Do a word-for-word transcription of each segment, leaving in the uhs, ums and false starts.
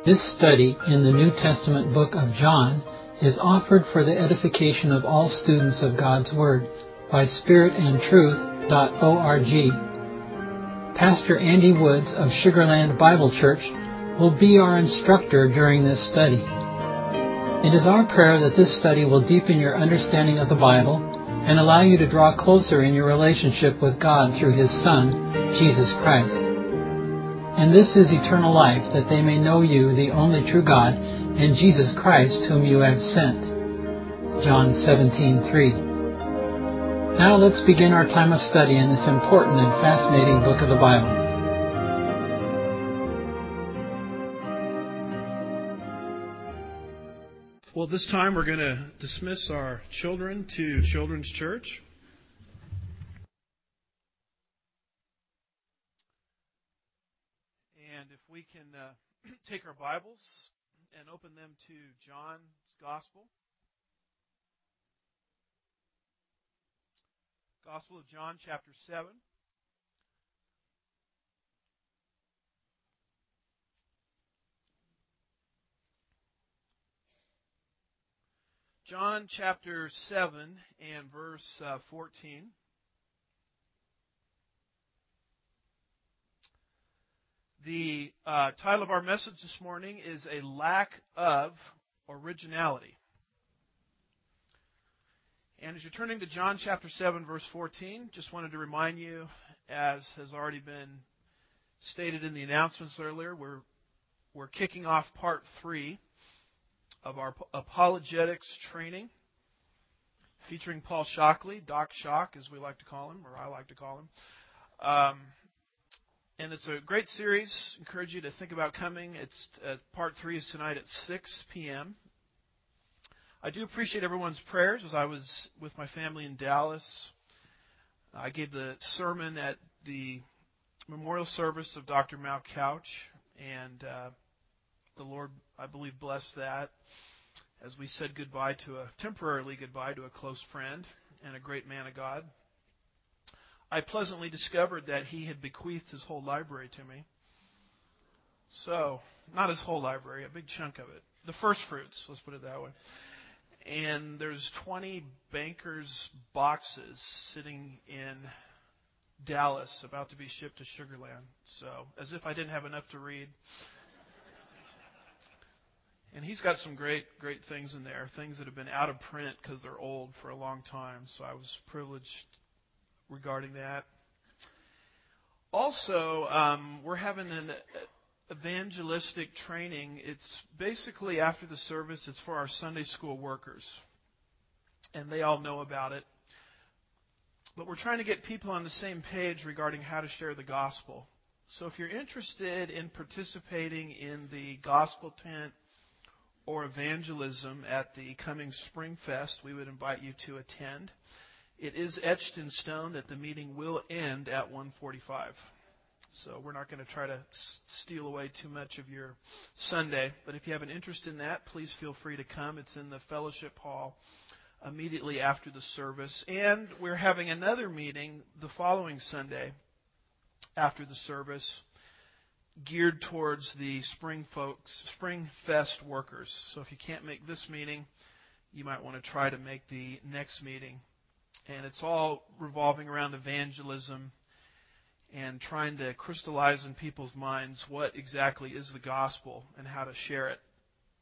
This study in the New Testament book of John is offered for the edification of all students of God's Word by spirit and truth dot org. Pastor Andy Woods of Sugarland Bible Church will be our instructor during this study. It is our prayer that this study will deepen your understanding of the Bible and allow you to draw closer in your relationship with God through His Son, Jesus Christ. And this is eternal life, that they may know you, the only true God, and Jesus Christ, whom you have sent. John seventeen three. Now let's begin our time of study in this important and fascinating book of the Bible. Well, this time we're going to dismiss our children to Children's Church. And if we can uh, take our Bibles and open them to John's Gospel. Gospel of John, chapter seven. John chapter seven and verse uh, fourteen. The uh, title of our message this morning is A Lack of Originality. And as you're turning to John chapter seven, verse fourteen, just wanted to remind you, as has already been stated in the announcements earlier, we're, we're kicking off part three of our apologetics training, featuring Paul Shockley, Doc Shock, as we like to call him, or I like to call him. Um, and it's a great series. Encourage you to think about coming. It's uh, part three is tonight at six p.m. I do appreciate everyone's prayers. As I was with my family in Dallas, I gave the sermon at the memorial service of Doctor Mal Couch, and uh, the Lord, I believe, blessed that as we said goodbye to a, temporarily goodbye to a close friend and a great man of God. I pleasantly discovered that he had bequeathed his whole library to me. So, not his whole library, a big chunk of it. The first fruits, let's put it that way. And there's twenty bankers' boxes sitting in Dallas about to be shipped to Sugarland. So, as if I didn't have enough to read. And he's got some great, great things in there, things that have been out of print because they're old for a long time. So I was privileged regarding that. Also, um, we're having an evangelistic training. It's basically after the service, it's for our Sunday school workers. And they all know about it. But we're trying to get people on the same page regarding how to share the gospel. So if you're interested in participating in the gospel tent or evangelism at the coming Spring Fest, we would invite you to attend. It is etched in stone that the meeting will end at one forty-five. So we're not going to try to steal away too much of your Sunday. But if you have an interest in that, please feel free to come. It's in the fellowship hall immediately after the service. And we're having another meeting the following Sunday after the service, geared towards the Spring folks, Spring Fest workers. So if you can't make this meeting, you might want to try to make the next meeting. And it's all revolving around evangelism and trying to crystallize in people's minds what exactly is the gospel and how to share it.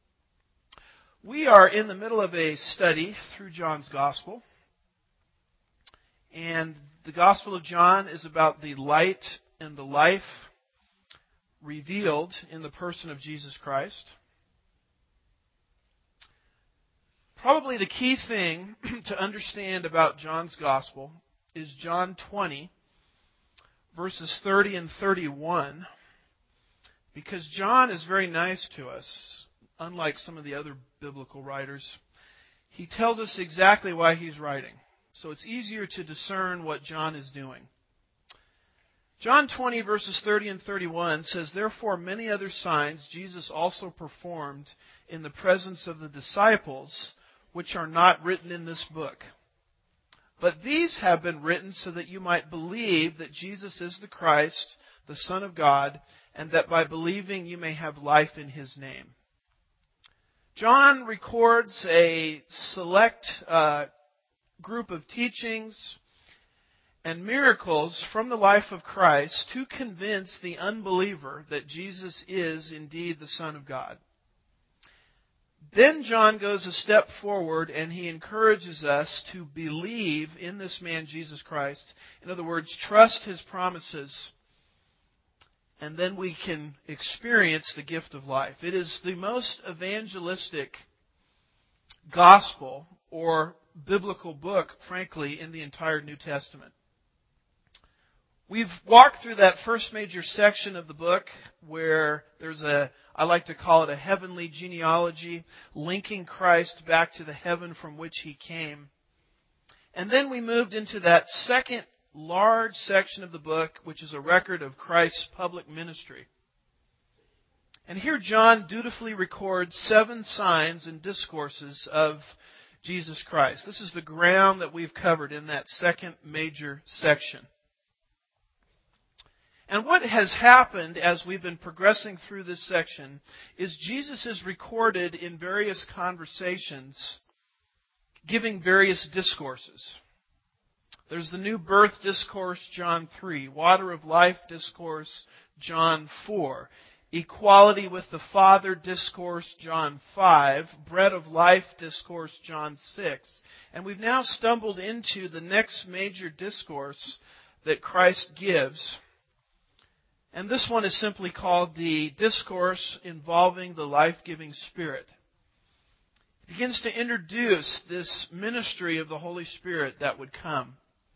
We are in the middle of a study through John's gospel. And the Gospel of John is about the light and the life revealed in the person of Jesus Christ. Probably the key thing to understand about John's Gospel is John twenty, verses thirty and thirty-one, because John is very nice to us, unlike some of the other biblical writers. He tells us exactly why he's writing, so it's easier to discern what John is doing. John twenty, verses thirty and thirty-one says, "Therefore many other signs Jesus also performed in the presence of the disciples, which are not written in this book. But these have been written so that you might believe that Jesus is the Christ, the Son of God, and that by believing you may have life in His name. John records a select uh, group of teachings and miracles from the life of Christ to convince the unbeliever that Jesus is indeed the Son of God. Then John goes a step forward and he encourages us to believe in this man Jesus Christ. In other words, trust His promises, and then we can experience the gift of life. It is the most evangelistic gospel or biblical book, frankly, in the entire New Testament. We've walked through that first major section of the book where there's a, I like to call it a heavenly genealogy, linking Christ back to the heaven from which He came. And then we moved into that second large section of the book, which is a record of Christ's public ministry. And here John dutifully records seven signs and discourses of Jesus Christ. This is the ground that we've covered in that second major section. And what has happened as we've been progressing through this section is Jesus is recorded in various conversations, giving various discourses. There's the new birth discourse, John three. Water of life discourse, John four. Equality with the Father discourse, John five. Bread of life discourse, John six. And we've now stumbled into the next major discourse that Christ gives. And this one is simply called the discourse involving the life-giving Spirit. He begins to introduce this ministry of the Holy Spirit that would come.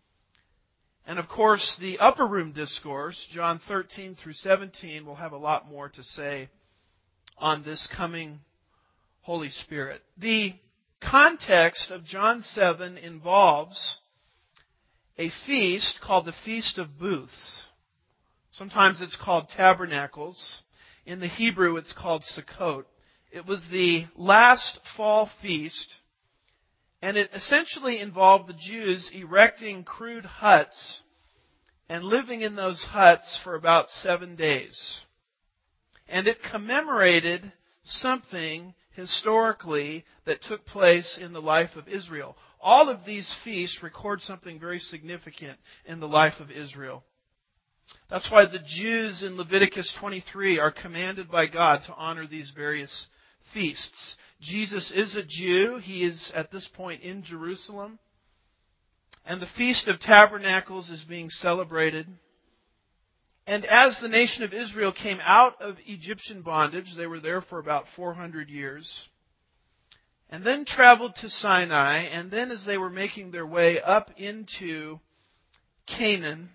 And of course, the upper room discourse, John thirteen through seventeen, will have a lot more to say on this coming Holy Spirit. The context of John seven involves a feast called the Feast of Booths. Sometimes it's called Tabernacles. In the Hebrew, it's called Sukkot. It was the last fall feast, and it essentially involved the Jews erecting crude huts and living in those huts for about seven days. And it commemorated something historically that took place in the life of Israel. All of these feasts record something very significant in the life of Israel. That's why the Jews in Leviticus twenty-three are commanded by God to honor these various feasts. Jesus is a Jew. He is at this point in Jerusalem. And the Feast of Tabernacles is being celebrated. And as the nation of Israel came out of Egyptian bondage, they were there for about four hundred years, and then traveled to Sinai, and then as they were making their way up into Canaan,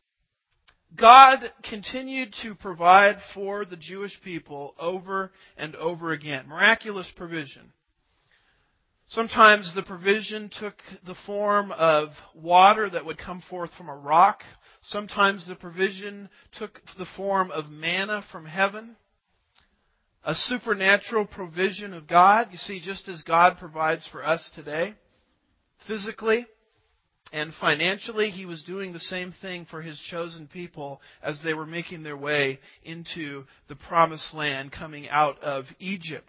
God continued to provide for the Jewish people over and over again. Miraculous provision. Sometimes the provision took the form of water that would come forth from a rock. Sometimes the provision took the form of manna from heaven. A supernatural provision of God. You see, just as God provides for us today, physically and financially, He was doing the same thing for His chosen people as they were making their way into the promised land coming out of Egypt.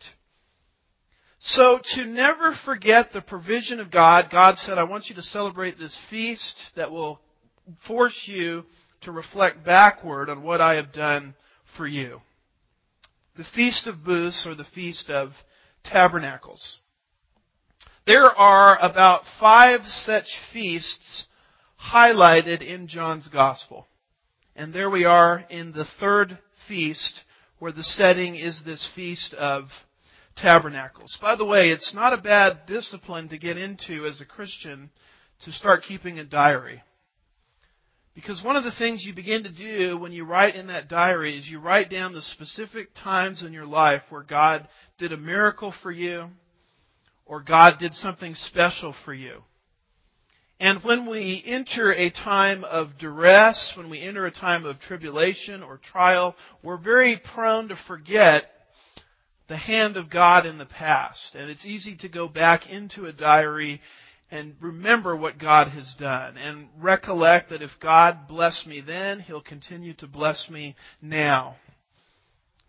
So to never forget the provision of God, God said, I want you to celebrate this feast that will force you to reflect backward on what I have done for you. The Feast of Booths, or the Feast of Tabernacles. There are about five such feasts highlighted in John's Gospel. And there we are in the third feast, where the setting is this Feast of Tabernacles. By the way, it's not a bad discipline to get into as a Christian to start keeping a diary. Because one of the things you begin to do when you write in that diary is you write down the specific times in your life where God did a miracle for you, or God did something special for you. And when we enter a time of duress, when we enter a time of tribulation or trial, we're very prone to forget the hand of God in the past. And it's easy to go back into a diary and remember what God has done, and recollect that if God blessed me then, He'll continue to bless me now.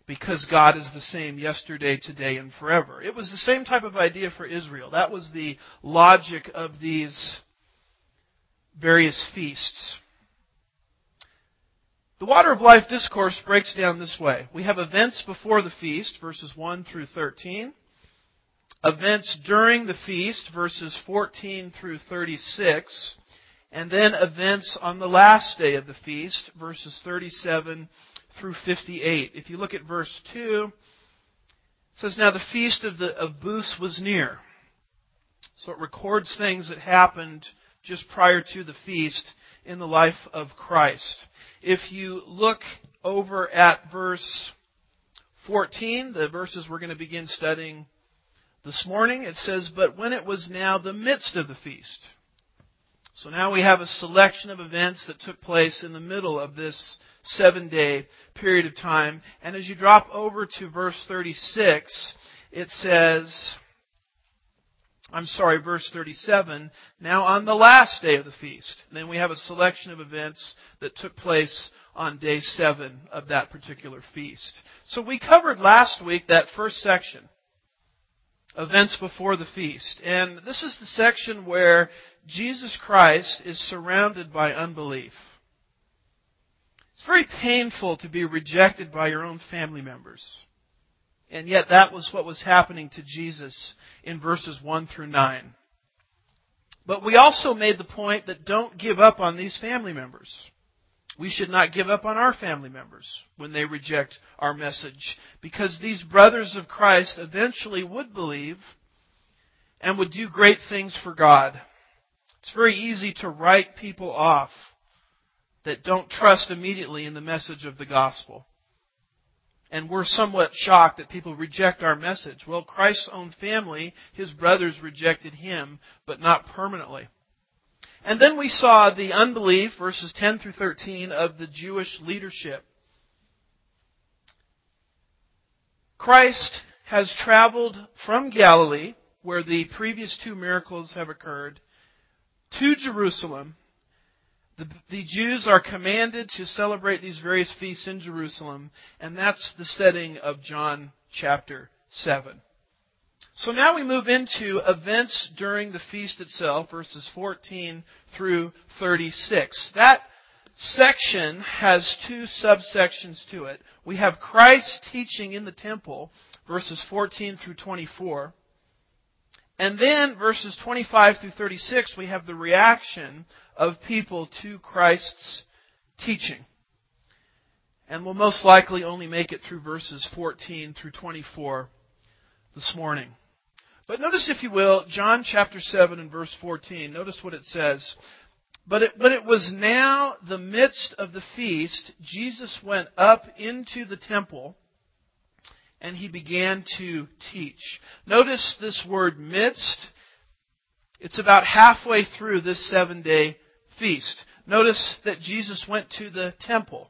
because God is the same yesterday, today, and forever. It was the same type of idea for Israel. That was the logic of these various feasts. The Water of Life discourse breaks down this way. We have events before the feast, verses one through thirteen. Events during the feast, verses fourteen through thirty-six. And then events on the last day of the feast, verses thirty-seven through fifty-eight. If you look at verse two, it says, "Now the feast of, the, of booths was near." So it records things that happened just prior to the feast in the life of Christ. If you look over at verse fourteen, the verses we're going to begin studying this morning, it says, "But when it was now the midst of the feast." So now we have a selection of events that took place in the middle of this seven-day period of time. And as you drop over to verse thirty-six, it says, I'm sorry, verse thirty-seven, "Now on the last day of the feast." And then we have a selection of events that took place on day seven of that particular feast. So we covered last week that first section, events before the feast. And this is the section where Jesus Christ is surrounded by unbelief. It's very painful to be rejected by your own family members. And yet that was what was happening to Jesus in verses one through nine. But we also made the point that don't give up on these family members. We should not give up on our family members when they reject our message, because these brothers of Christ eventually would believe and would do great things for God. It's very easy to write people off that don't trust immediately in the message of the gospel. And we're somewhat shocked that people reject our message. Well, Christ's own family, His brothers rejected Him, but not permanently. And then we saw the unbelief, verses ten through thirteen, of the Jewish leadership. Christ has traveled from Galilee, where the previous two miracles have occurred, to Jerusalem. The, the Jews are commanded to celebrate these various feasts in Jerusalem, and that's the setting of John chapter seven. So now we move into events during the feast itself, verses fourteen through thirty-six. That section has two subsections to it. We have Christ's teaching in the temple, verses fourteen through twenty-four. And then verses twenty-five through thirty-six, we have the reaction of people to Christ's teaching. And we'll most likely only make it through verses fourteen through twenty-four this morning. But notice, if you will, John chapter seven and verse fourteen. Notice what it says. But it, when it was now the midst of the feast, Jesus went up into the temple, and He began to teach. Notice this word midst. It's about halfway through this seven-day feast. Notice that Jesus went to the temple.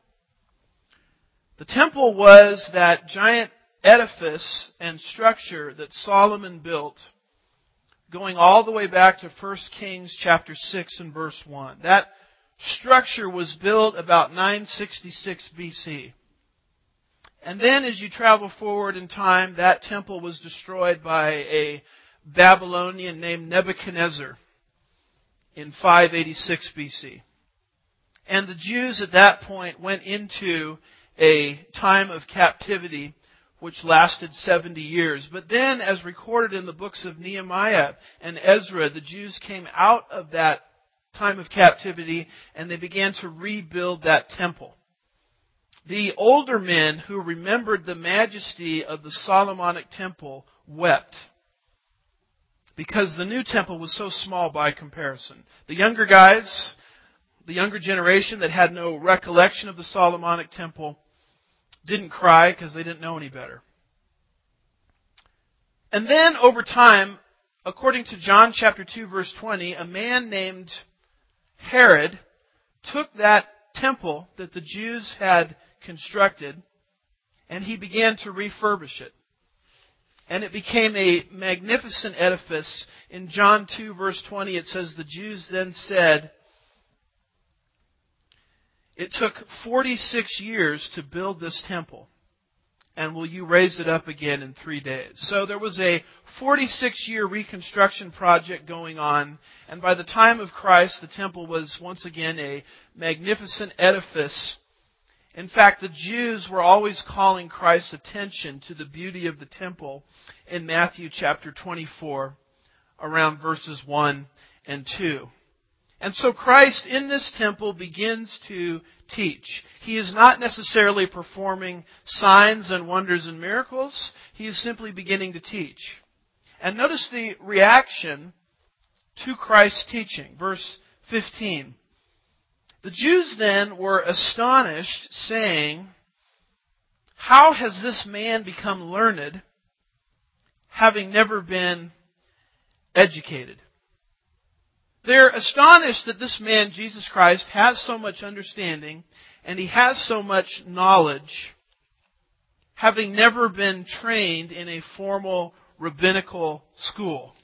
The temple was that giant edifice and structure that Solomon built, going all the way back to First Kings chapter six and verse one. That structure was built about nine sixty-six B C. And then as you travel forward in time, that temple was destroyed by a Babylonian named Nebuchadnezzar in five eighty-six B C. And the Jews at that point went into a time of captivity which lasted seventy years. But then, as recorded in the books of Nehemiah and Ezra, the Jews came out of that time of captivity and they began to rebuild that temple. The older men who remembered the majesty of the Solomonic temple wept, because the new temple was so small by comparison. The younger guys, the younger generation that had no recollection of the Solomonic temple, didn't cry because they didn't know any better. And then over time, according to John chapter two verse twenty, a man named Herod took that temple that the Jews had constructed and he began to refurbish it. And it became a magnificent edifice. In John two verse twenty it says, the Jews then said, it took forty-six years to build this temple, and will you raise it up again in three days? So there was a forty-six year reconstruction project going on, and by the time of Christ, the temple was once again a magnificent edifice. In fact, the Jews were always calling Christ's attention to the beauty of the temple in Matthew chapter twenty-four, around verses one and two. And so Christ in this temple begins to teach. He is not necessarily performing signs and wonders and miracles. He is simply beginning to teach. And notice the reaction to Christ's teaching. Verse fifteen. The Jews then were astonished, saying, "How has this man become learned, having never been educated?" They're astonished that this man, Jesus Christ, has so much understanding and he has so much knowledge, having never been trained in a formal rabbinical school.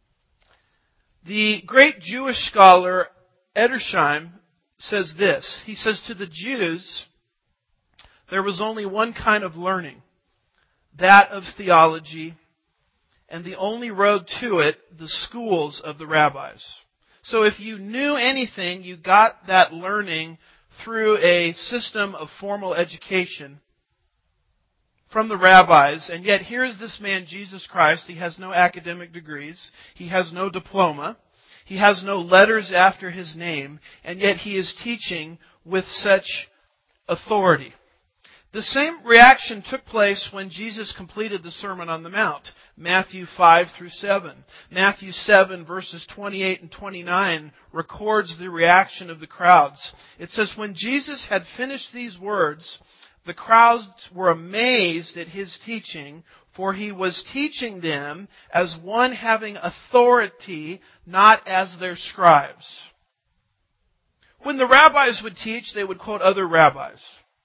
The great Jewish scholar Edersheim says this. He says, to the Jews, there was only one kind of learning, that of theology, and the only road to it, the schools of the rabbis. So if you knew anything, you got that learning through a system of formal education from the rabbis. And yet here's this man, Jesus Christ. He has no academic degrees. He has no diploma. He has no letters after his name. And yet he is teaching with such authority. The same reaction took place when Jesus completed the Sermon on the Mount, Matthew five through seven. Matthew seven verses twenty-eight and twenty-nine records the reaction of the crowds. It says, when Jesus had finished these words, the crowds were amazed at his teaching, for he was teaching them as one having authority, not as their scribes. When the rabbis would teach, they would quote other rabbis.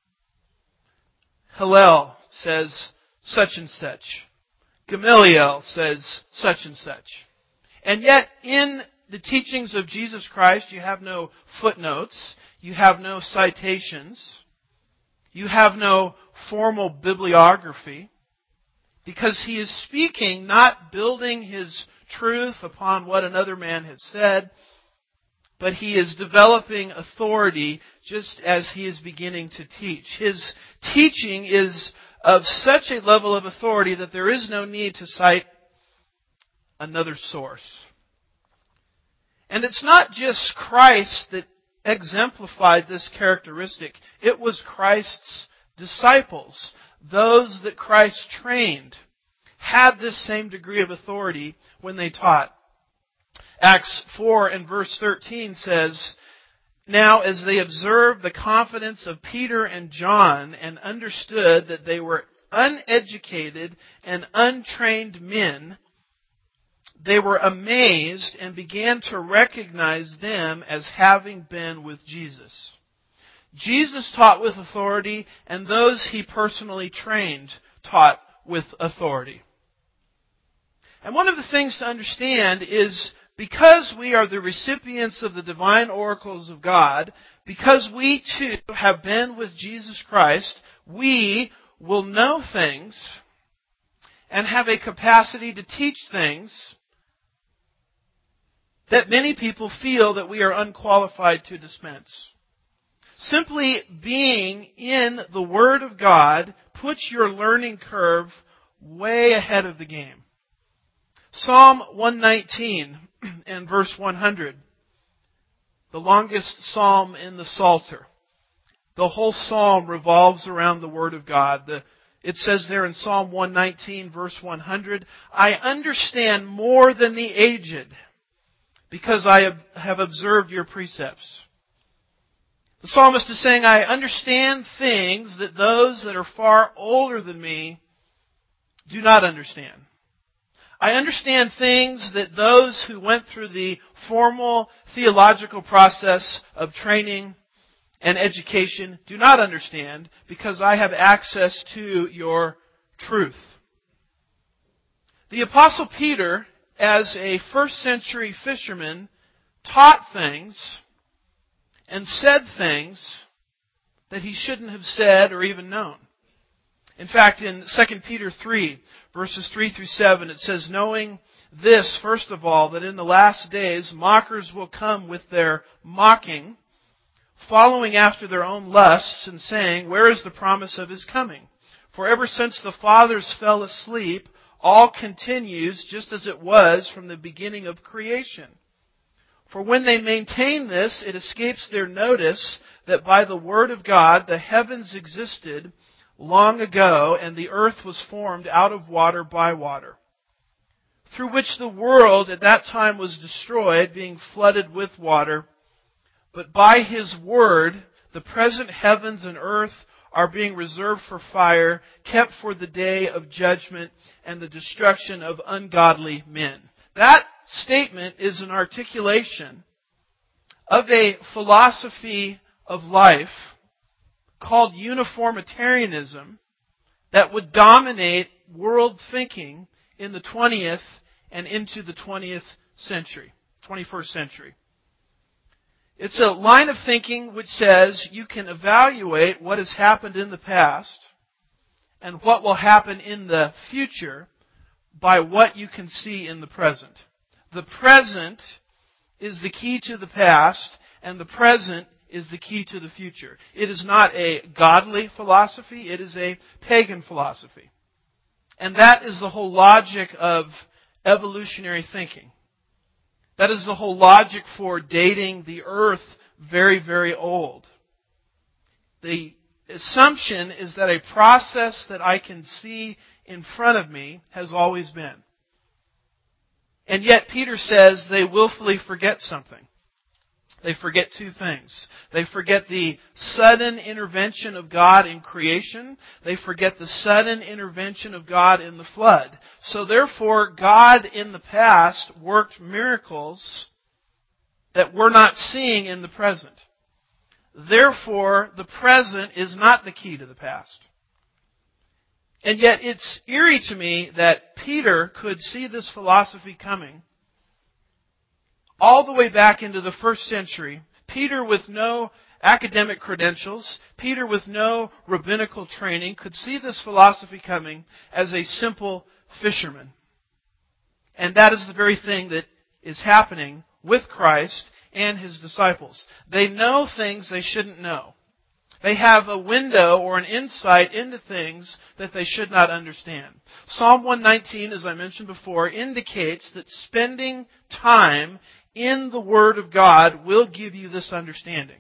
Hillel says such and such. Gamaliel says such and such. And yet, in the teachings of Jesus Christ, you have no footnotes. You have no citations. You have no formal bibliography. Because he is speaking, not building his truth upon what another man has said, but he is developing authority just as he is beginning to teach. His teaching is of such a level of authority that there is no need to cite another source. And it's not just Christ that exemplified this characteristic. It was Christ's disciples, those that Christ trained, had this same degree of authority when they taught. Acts four and verse thirteen says, now as they observed the confidence of Peter and John and understood that they were uneducated and untrained men, they were amazed and began to recognize them as having been with Jesus. Jesus taught with authority, and those he personally trained taught with authority. And one of the things to understand is, because we are the recipients of the divine oracles of God, because we too have been with Jesus Christ, we will know things and have a capacity to teach things that many people feel that we are unqualified to dispense. Simply being in the Word of God puts your learning curve way ahead of the game. Psalm one nineteen and verse one hundred, the longest psalm in the Psalter. The whole psalm revolves around the Word of God. The, it says there in Psalm one nineteen, verse one hundred, I understand more than the aged, because I have observed your precepts. The psalmist is saying, I understand things that those that are far older than me do not understand. I understand things that those who went through the formal theological process of training and education do not understand, because I have access to your truth. The Apostle Peter, as a first century fisherman, taught things and said things that he shouldn't have said or even known. In fact, in Second Peter three, verses three through seven, it says, knowing this, first of all, that in the last days mockers will come with their mocking, following after their own lusts, and saying, where is the promise of His coming? For ever since the fathers fell asleep, all continues just as it was from the beginning of creation. For when they maintain this, it escapes their notice that by the word of God the heavens existed long ago, and the earth was formed out of water by water, through which the world at that time was destroyed, being flooded with water. But by His word, the present heavens and earth are being reserved for fire, kept for the day of judgment and the destruction of ungodly men. That statement is an articulation of a philosophy of life called uniformitarianism that would dominate world thinking in the twentieth and into the twentieth century, twenty-first century. It's a line of thinking which says you can evaluate what has happened in the past and what will happen in the future by what you can see in the present. The present is the key to the past, and the present is the key to the future. It is not a godly philosophy, it is a pagan philosophy. And that is the whole logic of evolutionary thinking. That is the whole logic for dating the earth very, very old. The assumption is that a process that I can see in front of me has always been. And yet Peter says they willfully forget something. They forget two things. They forget the sudden intervention of God in creation. They forget the sudden intervention of God in the flood. So therefore, God in the past worked miracles that we're not seeing in the present. Therefore, the present is not the key to the past. And yet it's eerie to me that Peter could see this philosophy coming all the way back into the first century. Peter with no academic credentials, Peter with no rabbinical training, could see this philosophy coming as a simple fisherman. And that is the very thing that is happening with Christ and His disciples. They know things they shouldn't know. They have a window or an insight into things that they should not understand. Psalm one nineteen, as I mentioned before, indicates that spending time in the Word of God will give you this understanding.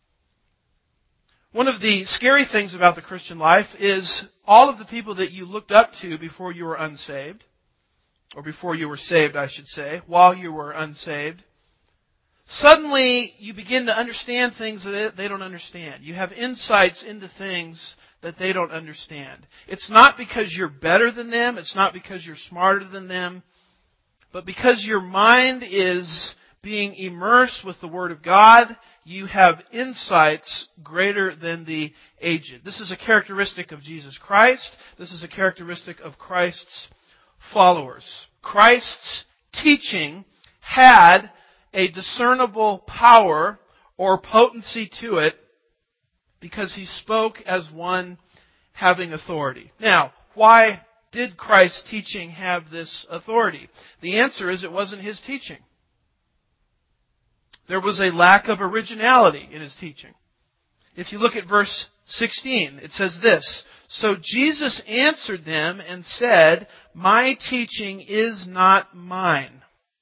One of the scary things about the Christian life is all of the people that you looked up to before you were unsaved, or before you were saved, I should say, while you were unsaved, suddenly you begin to understand things that they don't understand. You have insights into things that they don't understand. It's not because you're better than them, it's not because you're smarter than them, but because your mind is being immersed with the Word of God, you have insights greater than the aged. This is a characteristic of Jesus Christ. This is a characteristic of Christ's followers. Christ's teaching had a discernible power or potency to it because He spoke as one having authority. Now, why did Christ's teaching have this authority? The answer is it wasn't His teaching. There was a lack of originality in His teaching. If you look at verse sixteen, it says this, "So Jesus answered them and said, 'My teaching is not mine,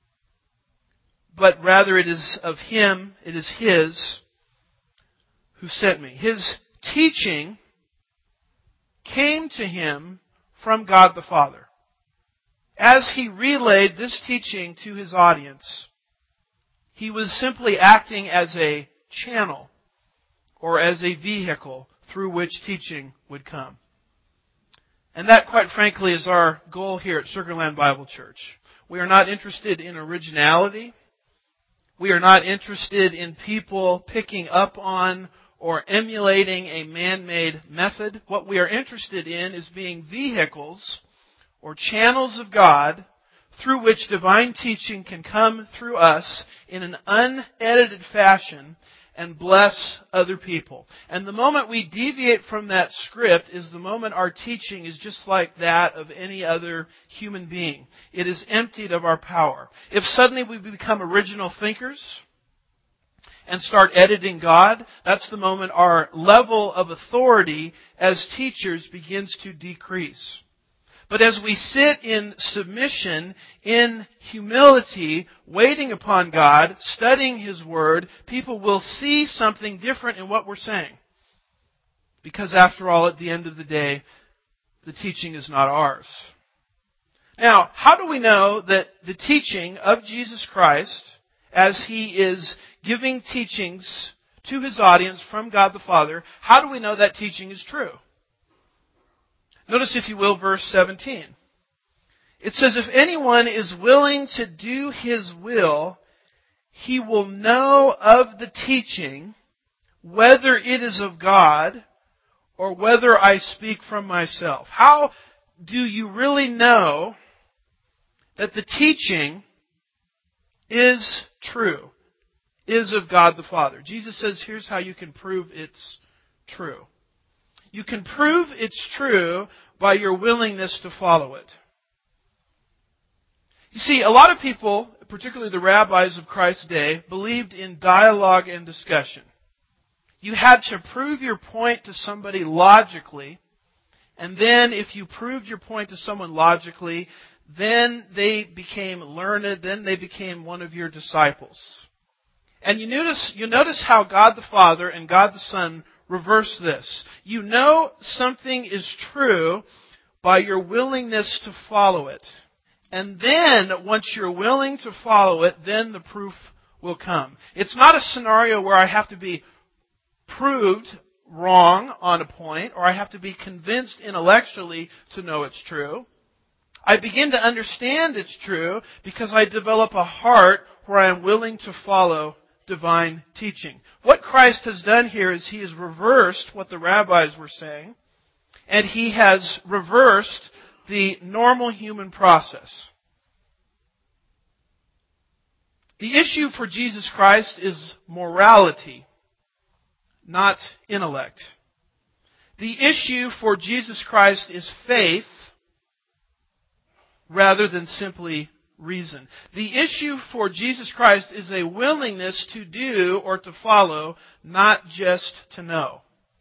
but rather it is of Him, it is His who sent me.'" His teaching came to Him from God the Father. As He relayed this teaching to His audience, He was simply acting as a channel or as a vehicle through which teaching would come. And that, quite frankly, is our goal here at Sugar Land Bible Church. We are not interested in originality. We are not interested in people picking up on or emulating a man-made method. What we are interested in is being vehicles or channels of God through which divine teaching can come through us in an unedited fashion and bless other people. And the moment we deviate from that script is the moment our teaching is just like that of any other human being. It is emptied of our power. If suddenly we become original thinkers and start editing God, that's the moment our level of authority as teachers begins to decrease. But as we sit in submission, in humility, waiting upon God, studying His Word, people will see something different in what we're saying. Because after all, at the end of the day, the teaching is not ours. Now, how do we know that the teaching of Jesus Christ, as He is giving teachings to His audience from God the Father, how do we know that teaching is true? Notice, if you will, verse seventeen. It says, if anyone is willing to do His will, he will know of the teaching, whether it is of God or whether I speak from myself. How do you really know that the teaching is true, is of God the Father? Jesus says, here's how you can prove it's true. You can prove it's true by your willingness to follow it. You see, a lot of people, particularly the rabbis of Christ's day, believed in dialogue and discussion. You had to prove your point to somebody logically, and then if you proved your point to someone logically, then they became learned, then they became one of your disciples. And you notice, you notice how God the Father and God the Son reverse this. You know something is true by your willingness to follow it. And then, once you're willing to follow it, then the proof will come. It's not a scenario where I have to be proved wrong on a point, or I have to be convinced intellectually to know it's true. I begin to understand it's true because I develop a heart where I am willing to follow divine teaching. What Christ has done here is He has reversed what the rabbis were saying, and He has reversed the normal human process. The issue for Jesus Christ is morality, not intellect. The issue for Jesus Christ is faith rather than simply reason. The issue for Jesus Christ is a willingness to do or to follow, not just to know.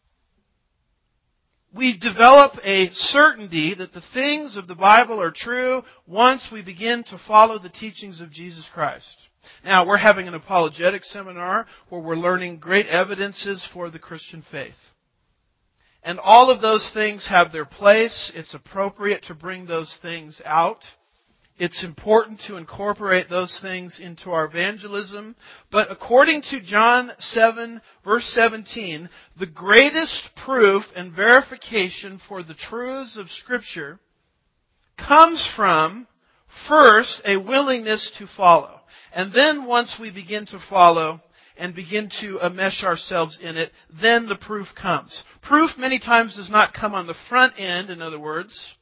We develop a certainty that the things of the Bible are true once we begin to follow the teachings of Jesus Christ. Now, we're having an apologetic seminar where we're learning great evidences for the Christian faith. And all of those things have their place. It's appropriate to bring those things out. It's important to incorporate those things into our evangelism. But according to John seven, verse seventeen, the greatest proof and verification for the truths of Scripture comes from, first, a willingness to follow. And then once we begin to follow and begin to enmesh ourselves in it, then the proof comes. Proof many times does not come on the front end, in other words.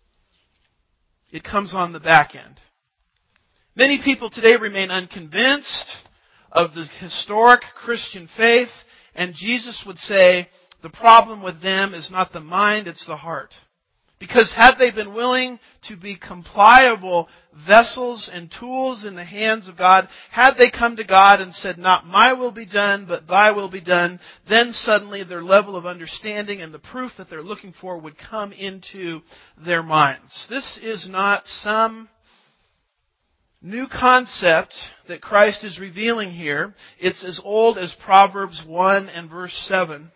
It comes on the back end. Many people today remain unconvinced of the historic Christian faith, and Jesus would say the problem with them is not the mind, it's the heart. Because had they been willing to be compliable vessels and tools in the hands of God, had they come to God and said, not my will be done, but thy will be done, then suddenly their level of understanding and the proof that they're looking for would come into their minds. This is not some new concept that Christ is revealing here. It's as old as Proverbs one and verse seven,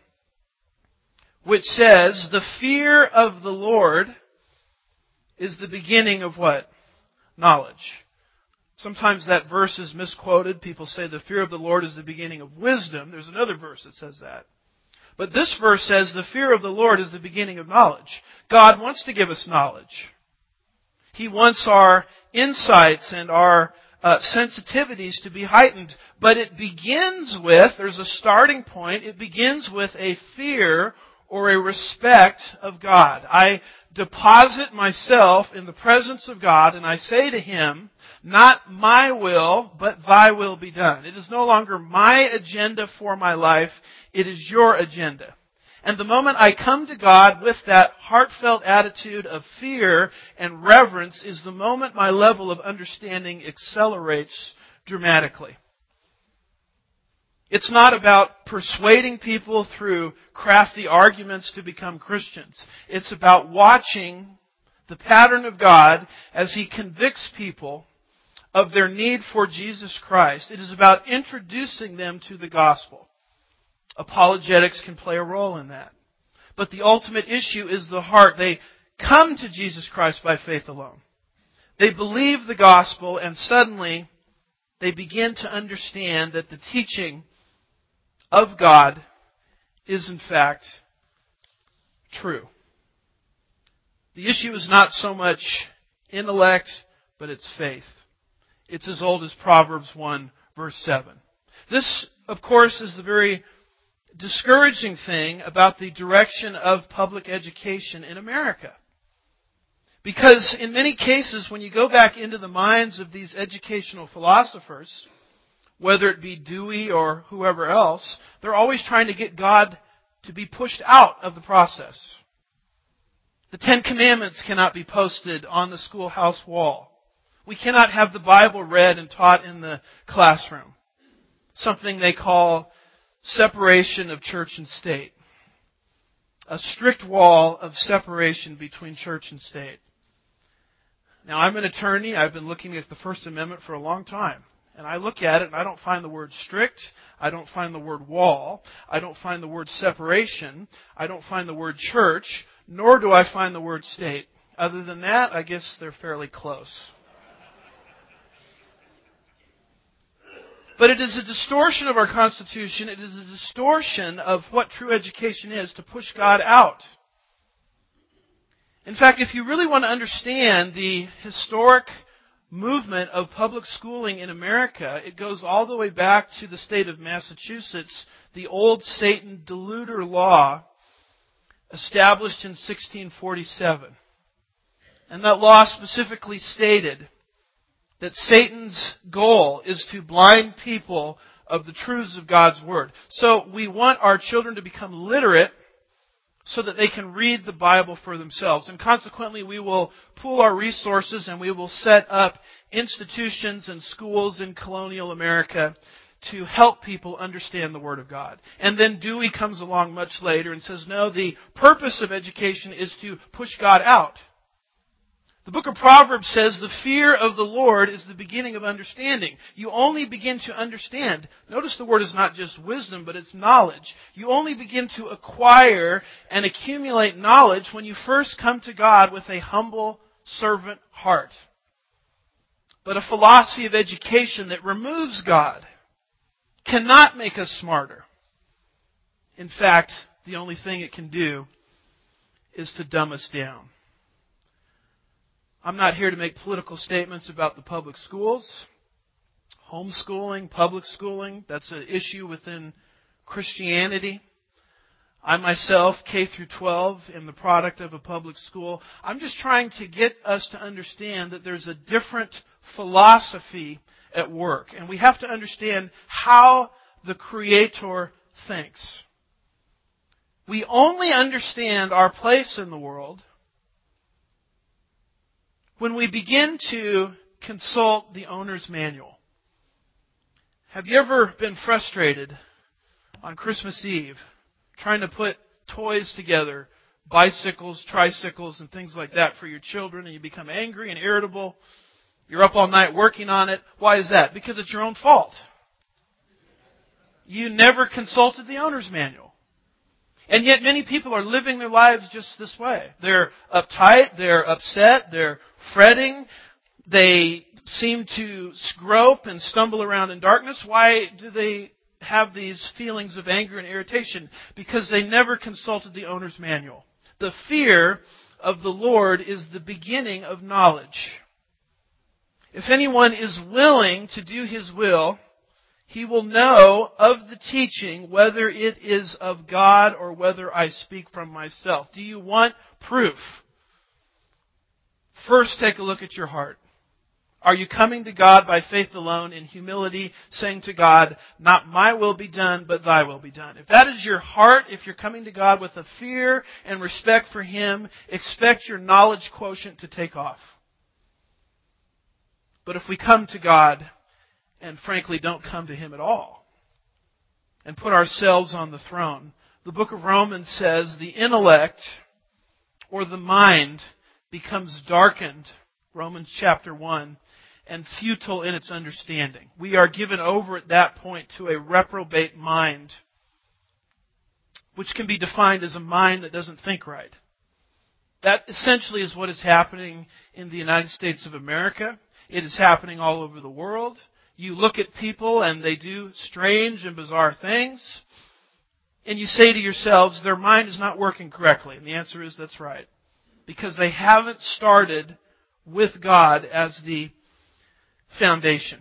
which says, the fear of the Lord is the beginning of what? Knowledge. Sometimes that verse is misquoted. People say the fear of the Lord is the beginning of wisdom. There's another verse that says that. But this verse says the fear of the Lord is the beginning of knowledge. God wants to give us knowledge. He wants our insights and our uh, sensitivities to be heightened. But it begins with, there's a starting point, it begins with a fear or a respect of God. I deposit myself in the presence of God and I say to Him, Not my will, but thy will be done. It is no longer my agenda for my life. It is your agenda. And the moment I come to God with that heartfelt attitude of fear and reverence is the moment my level of understanding accelerates dramatically. It's not about persuading people through crafty arguments to become Christians. It's about watching the pattern of God as He convicts people of their need for Jesus Christ. It is about introducing them to the gospel. Apologetics can play a role in that. But the ultimate issue is the heart. They come to Jesus Christ by faith alone. They believe the gospel, and suddenly they begin to understand that the teaching of God is in fact true. The issue is not so much intellect, but it's faith. It's as old as Proverbs one, verse seven. This, of course, is the very discouraging thing about the direction of public education in America. Because in many cases, when you go back into the minds of these educational philosophers, whether it be Dewey or whoever else, they're always trying to get God to be pushed out of the process. The Ten Commandments cannot be posted on the schoolhouse wall. We cannot have the Bible read and taught in the classroom. Something they call separation of church and state. A strict wall of separation between church and state. Now, I'm an attorney. I've been looking at the First Amendment for a long time. And I look at it and I don't find the word strict. I don't find the word wall. I don't find the word separation. I don't find the word church. Nor do I find the word state. Other than that, I guess they're fairly close. But it is a distortion of our Constitution. It is a distortion of what true education is to push God out. In fact, if you really want to understand the historic movement of public schooling in America, it goes all the way back to the state of Massachusetts, the old Satan deluder law established in sixteen forty-seven. And that law specifically stated that Satan's goal is to blind people of the truths of God's Word. So we want our children to become literate so that they can read the Bible for themselves. And consequently, we will pool our resources and we will set up institutions and schools in colonial America to help people understand the Word of God. And then Dewey comes along much later and says, no, the purpose of education is to push God out. The book of Proverbs says the fear of the Lord is the beginning of understanding. You only begin to understand. Notice the word is not just wisdom, but it's knowledge. You only begin to acquire and accumulate knowledge when you first come to God with a humble servant heart. But a philosophy of education that removes God cannot make us smarter. In fact, the only thing it can do is to dumb us down. I'm not here to make political statements about the public schools. Homeschooling, public schooling, that's an issue within Christianity. I myself, K through twelve, am the product of a public school. I'm just trying to get us to understand that there's a different philosophy at work. And we have to understand how the Creator thinks. We only understand our place in the world when we begin to consult the owner's manual. Have you ever been frustrated on Christmas Eve trying to put toys together, bicycles, tricycles, and things like that for your children, and you become angry and irritable? You're up all night working on it. Why is that? Because it's your own fault. You never consulted the owner's manual. And yet many people are living their lives just this way. They're uptight, they're upset, they're fretting, they seem to grope and stumble around in darkness. Why do they have these feelings of anger and irritation? Because they never consulted the owner's manual. The fear of the Lord is the beginning of knowledge. If anyone is willing to do His will, he will know of the teaching whether it is of God or whether I speak from myself. Do you want proof? First, take a look at your heart. Are you coming to God by faith alone in humility, saying to God, not my will be done, but thy will be done? If that is your heart, if you're coming to God with a fear and respect for Him, expect your knowledge quotient to take off. But if we come to God and frankly don't come to Him at all and put ourselves on the throne, the book of Romans says the intellect or the mind becomes darkened, Romans chapter one, and futile in its understanding. We are given over at that point to a reprobate mind, which can be defined as a mind that doesn't think right. That essentially is what is happening in the United States of America. It is happening all over the world. You look at people and they do strange and bizarre things, and you say to yourselves, their mind is not working correctly. And the answer is that's right. Because they haven't started with God as the foundation.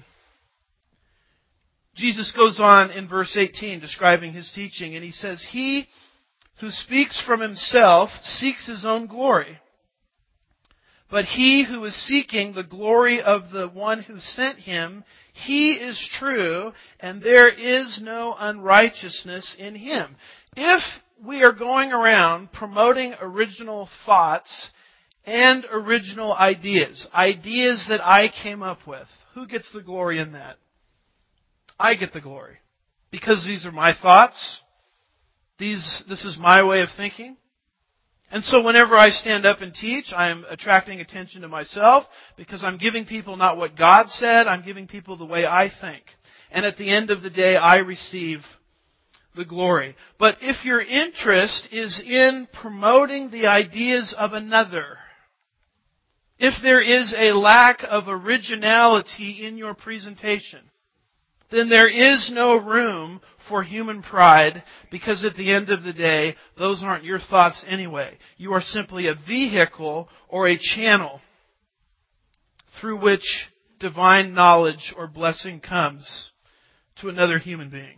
Jesus goes on in verse eighteen describing His teaching, and He says, He who speaks from himself seeks his own glory. But he who is seeking the glory of the one who sent him, he is true, and there is no unrighteousness in him. If we are going around promoting original thoughts and original ideas, ideas that I came up with, who gets the glory in that? I get the glory. Because these are my thoughts. These, this is my way of thinking. And so whenever I stand up and teach, I am attracting attention to myself because I'm giving people not what God said, I'm giving people the way I think. And at the end of the day, I receive the glory. But if your interest is in promoting the ideas of another, if there is a lack of originality in your presentation, then there is no room for human pride, because at the end of the day, those aren't your thoughts anyway. You are simply a vehicle or a channel through which divine knowledge or blessing comes to another human being.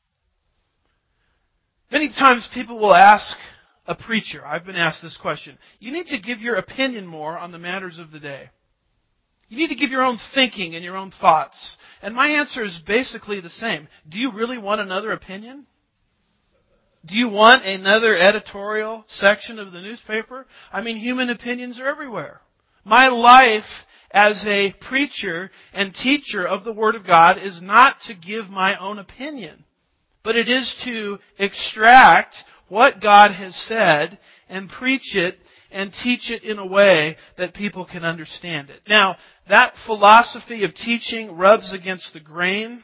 Many times people will ask a preacher, I've been asked this question, you need to give your opinion more on the matters of the day. You need to give your own thinking and your own thoughts. And my answer is basically the same. Do you really want another opinion? Do you want another editorial section of the newspaper? I mean, human opinions are everywhere. My life as a preacher and teacher of the Word of God is not to give my own opinion, but it is to extract what God has said and preach it and teach it in a way that people can understand it. Now, that philosophy of teaching rubs against the grain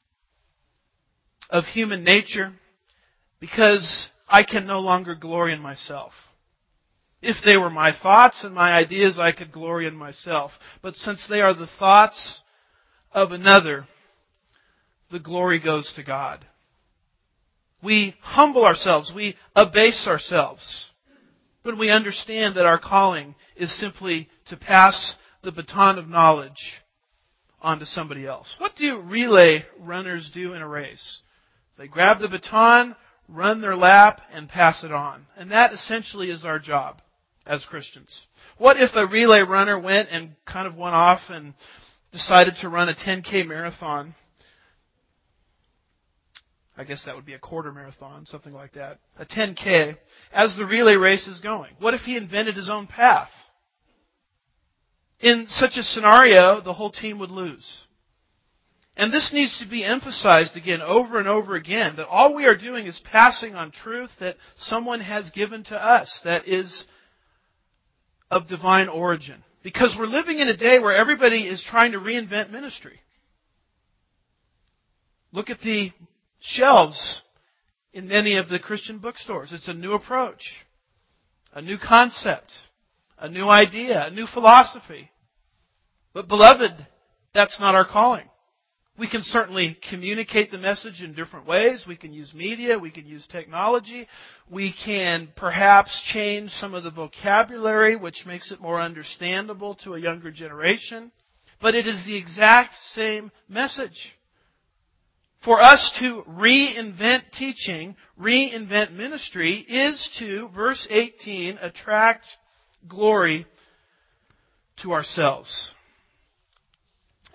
of human nature because I can no longer glory in myself. If they were my thoughts and my ideas, I could glory in myself. But since they are the thoughts of another, the glory goes to God. We humble ourselves. We abase ourselves when we understand that our calling is simply to pass the baton of knowledge on to somebody else. What do relay runners do in a race? They grab the baton, run their lap, and pass it on. And that essentially is our job as Christians. What if a relay runner went and kind of went off and decided to run a ten K marathon? I guess that would be a quarter marathon, something like that. A ten K, as the relay race is going. What if he invented his own path? In such a scenario, the whole team would lose. And this needs to be emphasized again over and over again, that all we are doing is passing on truth that someone has given to us that is of divine origin. Because we're living in a day where everybody is trying to reinvent ministry. Look at the shelves in many of the Christian bookstores. It's a new approach, a new concept, a new idea, a new philosophy. But beloved, that's not our calling. We can certainly communicate the message in different ways. We can use media. We can use technology. We can perhaps change some of the vocabulary, which makes it more understandable to a younger generation. But it is the exact same message. For us to reinvent teaching, reinvent ministry, is to, verse eighteen, attract glory to ourselves.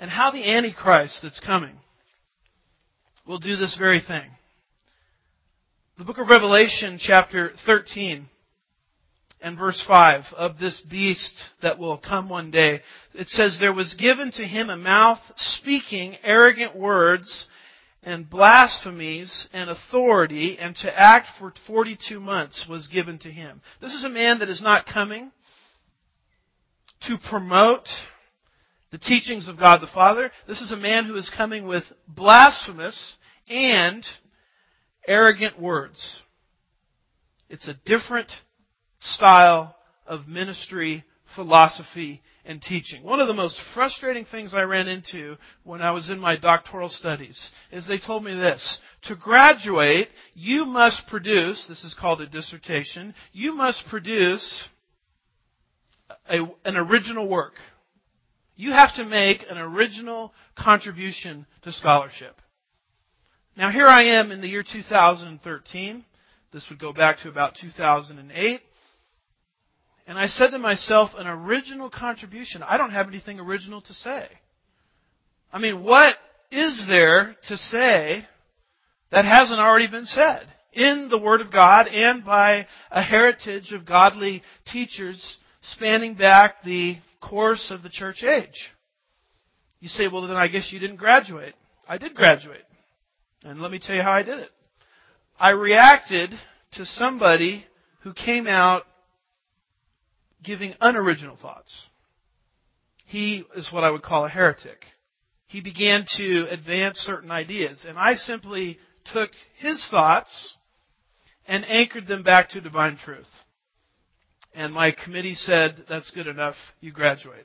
and how the Antichrist that's coming will do this very thing. The book of Revelation, chapter thirteen, and verse five, of this beast that will come one day, it says, "There was given to him a mouth speaking arrogant words and blasphemies, and authority, and to act for forty-two months was given to him." This is a man that is not coming to promote the teachings of God the Father. This is a man who is coming with blasphemous and arrogant words. It's a different style of ministry, philosophy, and teaching. One of the most frustrating things I ran into when I was in my doctoral studies is they told me this: to graduate, you must produce, this is called a dissertation, you must produce a, an original work. You have to make an original contribution to scholarship. Now here I am in the year two thousand thirteen. This would go back to about two thousand eight. And I said to myself, an original contribution. I don't have anything original to say. I mean, what is there to say that hasn't already been said in the Word of God and by a heritage of godly teachers spanning back the course of the church age? You say, well, then I guess you didn't graduate. I did graduate. And let me tell you how I did it. I reacted to somebody who came out giving unoriginal thoughts. He is what I would call a heretic. He began to advance certain ideas, and I simply took his thoughts and anchored them back to divine truth. And my committee said, that's good enough, you graduate.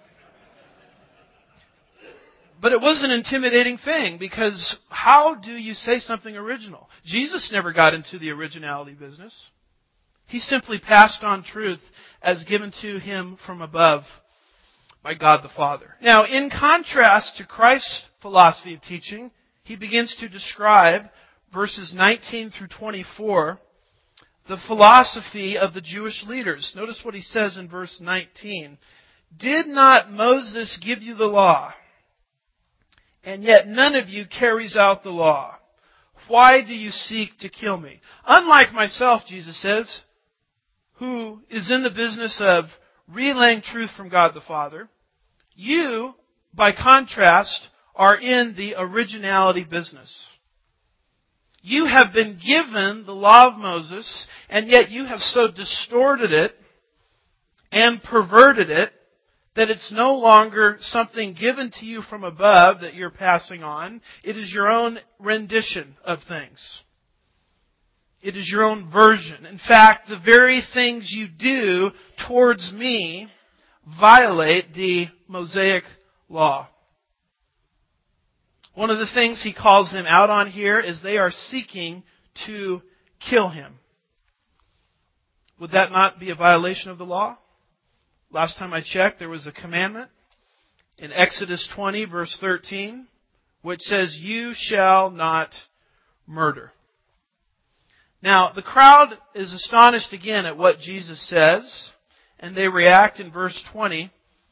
But it was an intimidating thing, because how do you say something original? Jesus never got into the originality business. He simply passed on truth as given to him from above by God the Father. Now, in contrast to Christ's philosophy of teaching, he begins to describe, verses nineteen through twenty-four, the philosophy of the Jewish leaders. Notice what he says in verse nineteen. "Did not Moses give you the law? And yet none of you carries out the law. Why do you seek to kill me?" Unlike myself, Jesus says, who is in the business of relaying truth from God the Father, you, by contrast, are in the originality business. You have been given the law of Moses, and yet you have so distorted it and perverted it that it's no longer something given to you from above that you're passing on. It is your own rendition of things. It is your own version. In fact, the very things you do towards me violate the Mosaic law. One of the things he calls them out on here is they are seeking to kill him. Would that not be a violation of the law? Last time I checked, there was a commandment in Exodus twenty, verse thirteen, which says, "You shall not murder." Now, the crowd is astonished again at what Jesus says, and they react in verse twenty.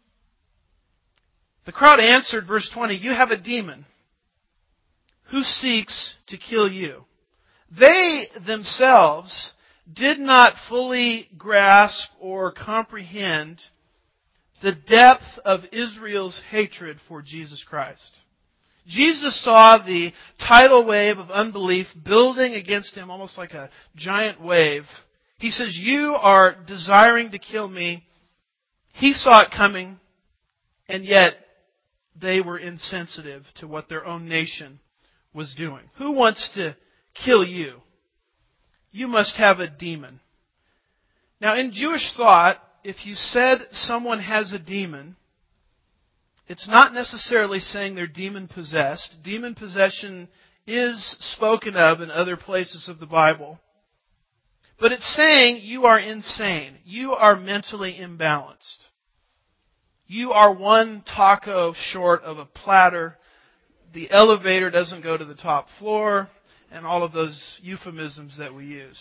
The crowd answered, verse twenty, "You have a demon. Who seeks to kill you?" They themselves did not fully grasp or comprehend the depth of Israel's hatred for Jesus Christ. Jesus saw the tidal wave of unbelief building against him almost like a giant wave. He says, "You are desiring to kill me." He saw it coming, and yet they were insensitive to what their own nation was doing. Who wants to kill you? You must have a demon. Now, in Jewish thought, if you said someone has a demon, it's not necessarily saying they're demon-possessed. Demon possession is spoken of in other places of the Bible. But it's saying you are insane. You are mentally imbalanced. You are one taco short of a platter. The elevator doesn't go to the top floor, and all of those euphemisms that we use.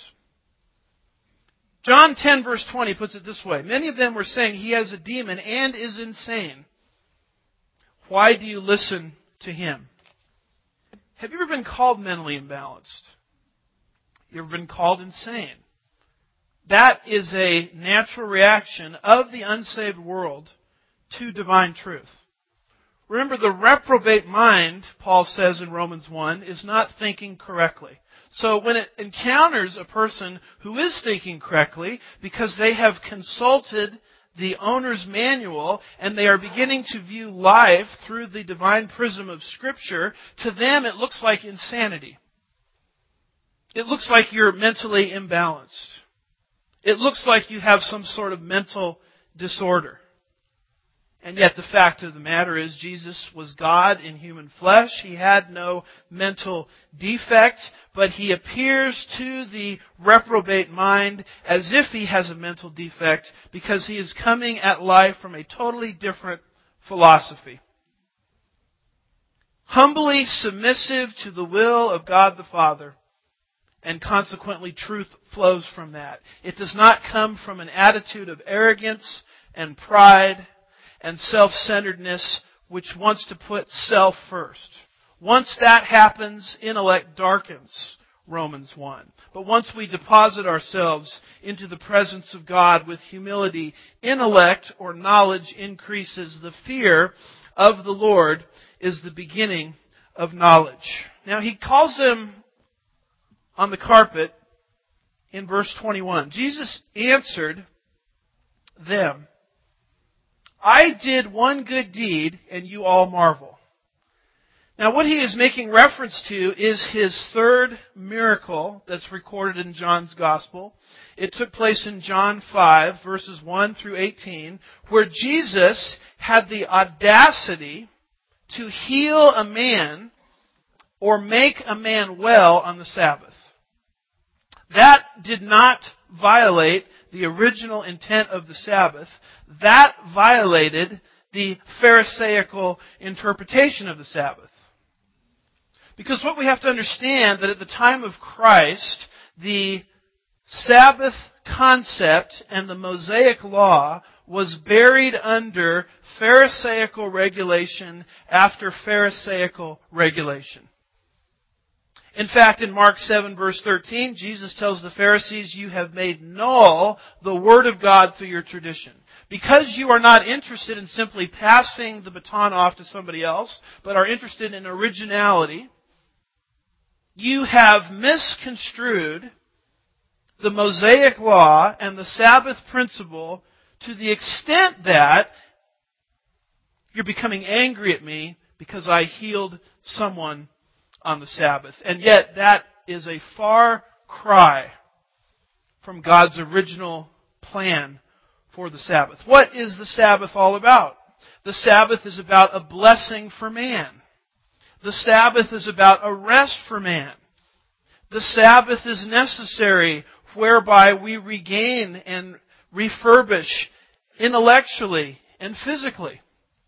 John ten, verse twenty puts it this way. Many of them were saying he has a demon and is insane. Why do you listen to him? Have you ever been called mentally imbalanced? You ever been called insane? That is a natural reaction of the unsaved world to divine truth. Remember, the reprobate mind, Paul says in Romans one, is not thinking correctly. So when it encounters a person who is thinking correctly, because they have consulted the owner's manual and they are beginning to view life through the divine prism of Scripture, to them it looks like insanity. It looks like you're mentally imbalanced. It looks like you have some sort of mental disorder. And yet the fact of the matter is Jesus was God in human flesh. He had no mental defect, but He appears to the reprobate mind as if He has a mental defect because He is coming at life from a totally different philosophy. Humbly submissive to the will of God the Father, and consequently truth flows from that. It does not come from an attitude of arrogance and pride and self-centeredness, which wants to put self first. Once that happens, intellect darkens, Romans one. But once we deposit ourselves into the presence of God with humility, intellect or knowledge increases. The fear of the Lord is the beginning of knowledge. Now, he calls them on the carpet in verse twenty-one. Jesus answered them, I did one good deed, and you all marvel. Now, what he is making reference to is his third miracle that's recorded in John's Gospel. It took place in John five, verses one through eighteen, where Jesus had the audacity to heal a man or make a man well on the Sabbath. That did not violate the original intent of the Sabbath. That violated the Pharisaical interpretation of the Sabbath. Because what we have to understand, that at the time of Christ, the Sabbath concept and the Mosaic law was buried under Pharisaical regulation after Pharisaical regulation. In fact, in Mark seven, verse thirteen, Jesus tells the Pharisees, you have made null the Word of God through your tradition. Because you are not interested in simply passing the baton off to somebody else, but are interested in originality, you have misconstrued the Mosaic law and the Sabbath principle to the extent that you're becoming angry at me because I healed someone on the Sabbath. And yet that is a far cry from God's original plan for the Sabbath. What is the Sabbath all about? The Sabbath is about a blessing for man. The Sabbath is about a rest for man. The Sabbath is necessary whereby we regain and refurbish intellectually and physically.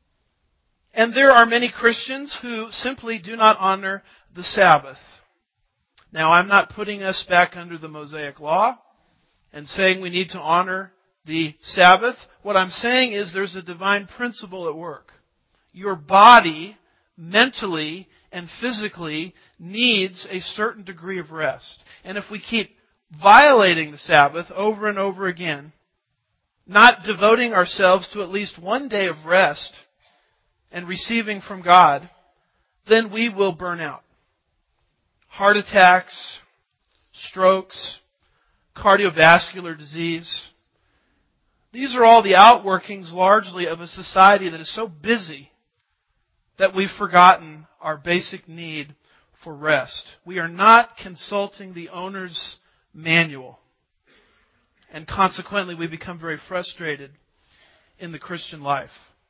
And there are many Christians who simply do not honor the Sabbath. Now, I'm not putting us back under the Mosaic law and saying we need to honor the Sabbath. What I'm saying is there's a divine principle at work. Your body, mentally and physically, needs a certain degree of rest. And if we keep violating the Sabbath over and over again, not devoting ourselves to at least one day of rest and receiving from God, then we will burn out. Heart attacks, strokes, cardiovascular disease. These are all the outworkings largely of a society that is so busy that we've forgotten our basic need for rest. We are not consulting the owner's manual. And consequently, we become very frustrated in the Christian life.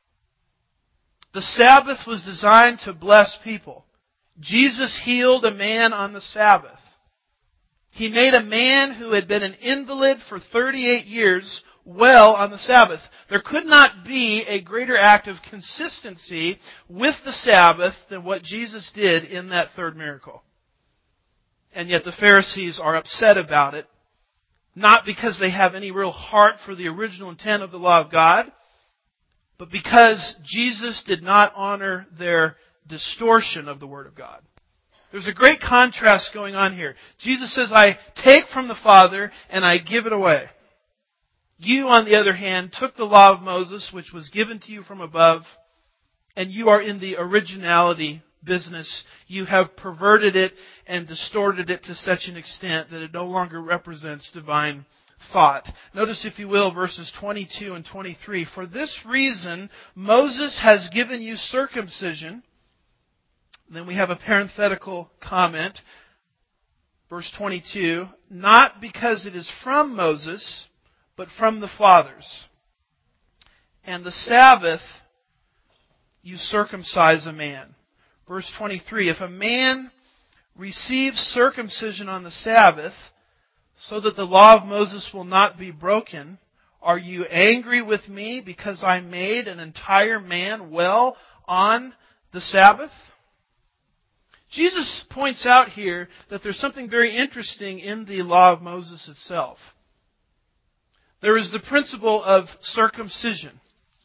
The Sabbath was designed to bless people. Jesus healed a man on the Sabbath. He made a man who had been an invalid for thirty-eight years well on the Sabbath. There could not be a greater act of consistency with the Sabbath than what Jesus did in that third miracle. And yet the Pharisees are upset about it, not because they have any real heart for the original intent of the law of God, but because Jesus did not honor their distortion of the Word of God. There's a great contrast going on here. Jesus says, I take from the Father and I give it away. You, on the other hand, took the law of Moses, which was given to you from above, and you are in the originality business. You have perverted it and distorted it to such an extent that it no longer represents divine thought. Notice, if you will, verses twenty-two and twenty-three. For this reason, Moses has given you circumcision. Then we have a parenthetical comment. Verse twenty-two. Not because it is from Moses, but from the fathers. And the Sabbath you circumcise a man. Verse twenty-three. If a man receives circumcision on the Sabbath, so that the law of Moses will not be broken, are you angry with me because I made an entire man well on the Sabbath? Jesus points out here that there's something very interesting in the law of Moses itself. There is the principle of circumcision.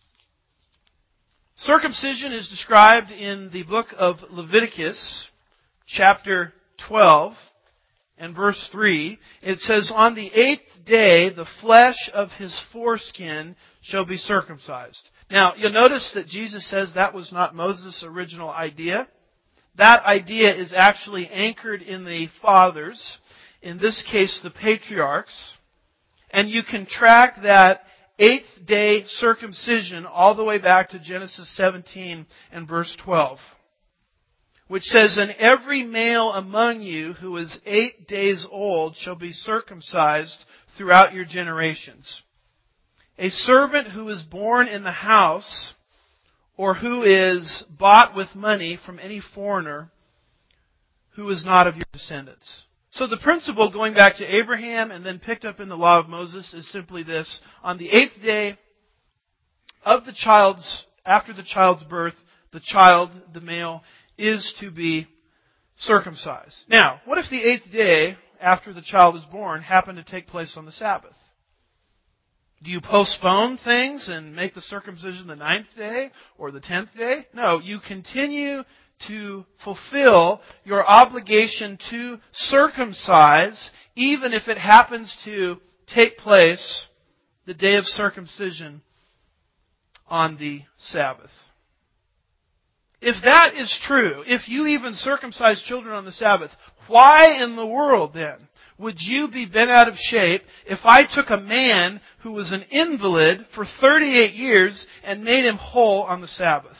Circumcision is described in the book of Leviticus, chapter twelve, and verse three. It says, on the eighth day, the flesh of his foreskin shall be circumcised. Now, you'll notice that Jesus says that was not Moses' original idea. That idea is actually anchored in the fathers, in this case the patriarchs. And you can track that eighth day circumcision all the way back to Genesis seventeen and verse twelve, which says, and every male among you who is eight days old shall be circumcised throughout your generations. A servant who is born in the house, or who is bought with money from any foreigner who is not of your descendants. So the principle, going back to Abraham and then picked up in the law of Moses, is simply this. On the eighth day of the child's, after the child's birth, the child, the male, is to be circumcised. Now, what if the eighth day after the child is born happened to take place on the Sabbath? Do you postpone things and make the circumcision the ninth day or the tenth day? No, you continue to fulfill your obligation to circumcise, even if it happens to take place the day of circumcision on the Sabbath. If that is true, if you even circumcise children on the Sabbath, why in the world then would you be bent out of shape if I took a man who was an invalid for thirty-eight years and made him whole on the Sabbath?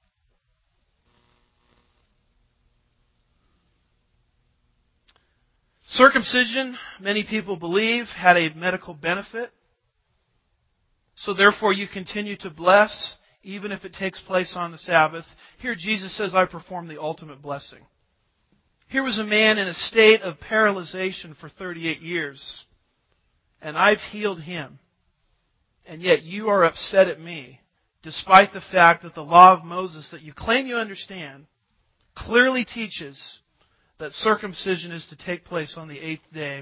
Circumcision, many people believe, had a medical benefit. So therefore you continue to bless even if it takes place on the Sabbath. Here Jesus says, I perform the ultimate blessing. Here was a man in a state of paralyzation for thirty-eight years, and I've healed him. And yet you are upset at me, despite the fact that the law of Moses that you claim you understand clearly teaches that circumcision is to take place on the eighth day,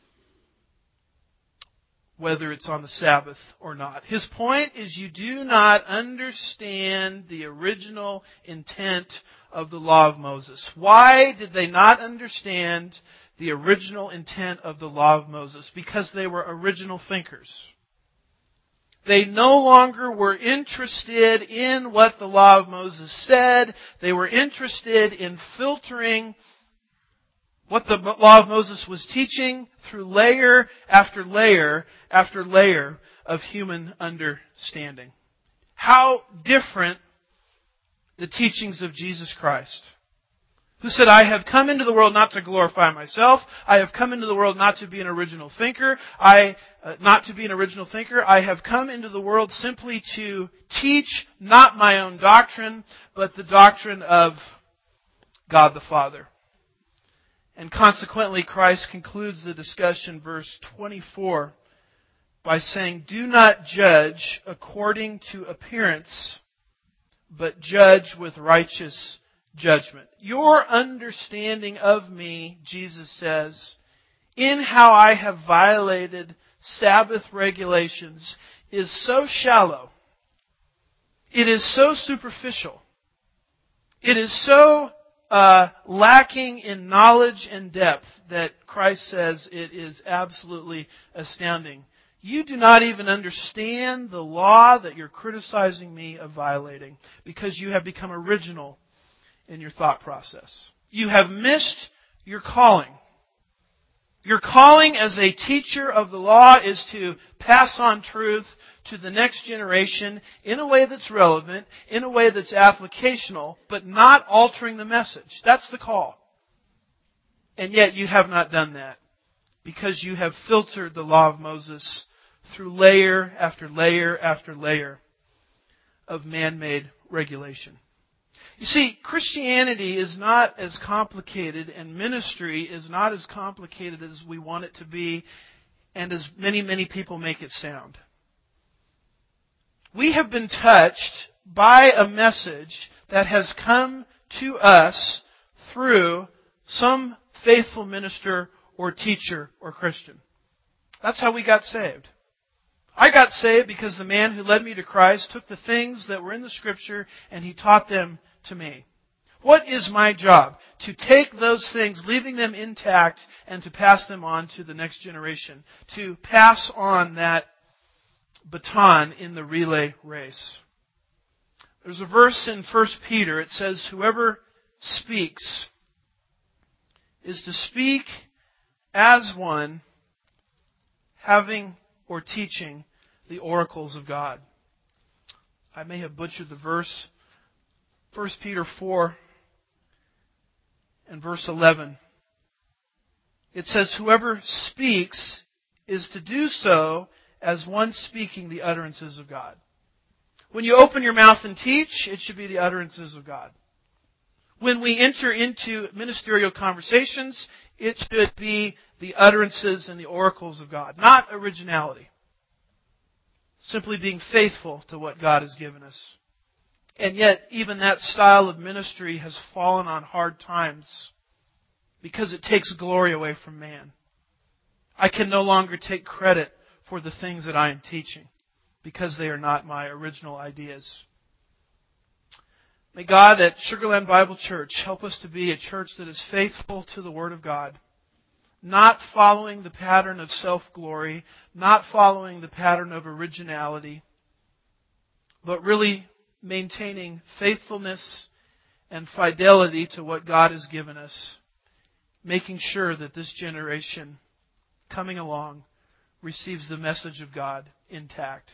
whether it's on the Sabbath or not. His point is you do not understand the original intent of the law of Moses. Why did they not understand the original intent of the law of Moses? Because they were original thinkers. They no longer were interested in what the law of Moses said. They were interested in filtering what the law of Moses was teaching through layer after layer after layer of human understanding. How different the teachings of Jesus Christ, who said, I have come into the world not to glorify myself. I have come into the world not to be an original thinker. I, uh, not to be an original thinker. I have come into the world simply to teach not my own doctrine, but the doctrine of God the Father. And consequently, Christ concludes the discussion, verse twenty-four, by saying, do not judge according to appearance, but judge with righteous judgment. Your understanding of me, Jesus says, in how I have violated Sabbath regulations is so shallow, It is so superficial. It is so uh, lacking in knowledge and depth that Christ says it is absolutely astounding. You do not even understand the law that you're criticizing me of violating because you have become original in your thought process. You have missed your calling. Your calling as a teacher of the law is to pass on truth to the next generation in a way that's relevant, in a way that's applicational, but not altering the message. That's the call. And yet you have not done that because you have filtered the law of Moses through layer after layer after layer of man-made regulation. You see, Christianity is not as complicated and ministry is not as complicated as we want it to be and as many, many people make it sound. We have been touched by a message that has come to us through some faithful minister or teacher or Christian. That's how we got saved. I got saved because the man who led me to Christ took the things that were in the Scripture and he taught them to me. What is my job? To take those things, leaving them intact, and to pass them on to the next generation. To pass on that baton in the relay race. There's a verse in First Peter. It says, whoever speaks is to speak as one having or teaching the oracles of God. I may have butchered the verse. First Peter four and verse eleven. It says, whoever speaks is to do so as one speaking the utterances of God. When you open your mouth and teach, it should be the utterances of God. When we enter into ministerial conversations, it should be the utterances and the oracles of God, not originality. Simply being faithful to what God has given us. And yet, even that style of ministry has fallen on hard times because it takes glory away from man. I can no longer take credit for the things that I am teaching because they are not my original ideas. May God at Sugarland Bible Church help us to be a church that is faithful to the Word of God, not following the pattern of self-glory, not following the pattern of originality, but really maintaining faithfulness and fidelity to what God has given us, making sure that this generation coming along receives the message of God intact.